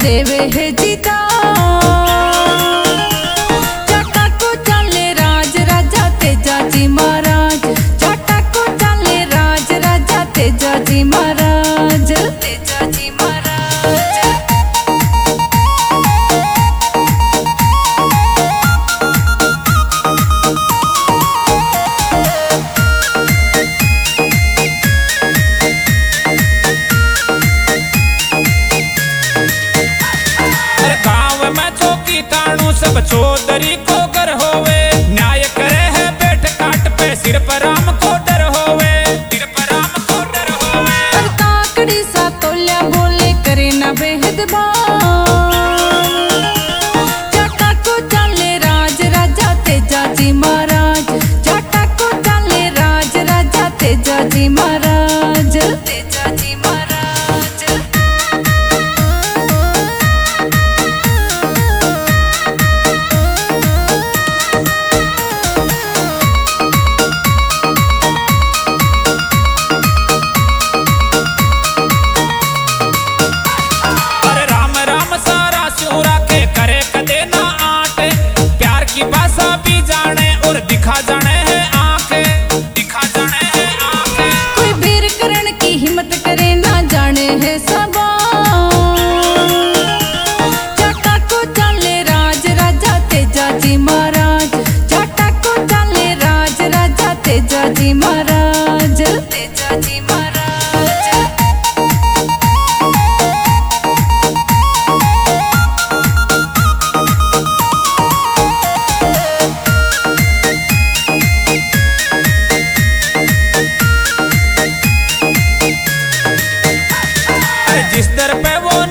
देवे है जीता। जाटा को चले राज राजा तेजाजी महाराज, जाटा को चले राज राजा तेजाजी महाराज, तेजाजी महाराज। सब चौधरी को घर होवे, न्याय करे है बैठ काट पे, सिर पर राम को डर होवे, सिर पर राम को डर होवे। पर काकड़ी सा तोल्या बोले करे ना बेहदबान। जाटा को चले राज राजा तेजाजी महाराज, जाटा को चले राज राजा तेजाजी महाराज, तेजाजी महाराज। दिखा जाने है आंखें, दिखा जाने है आंखें। कोई वीर करण की हिम्मत करे ना जाने है सबा। जाटा को चले राज राजा तेजाजी महाराज, जाटा को चले राज राजा तेजाजी महाराज, तेजाजी महाराज। जिस दर पे वो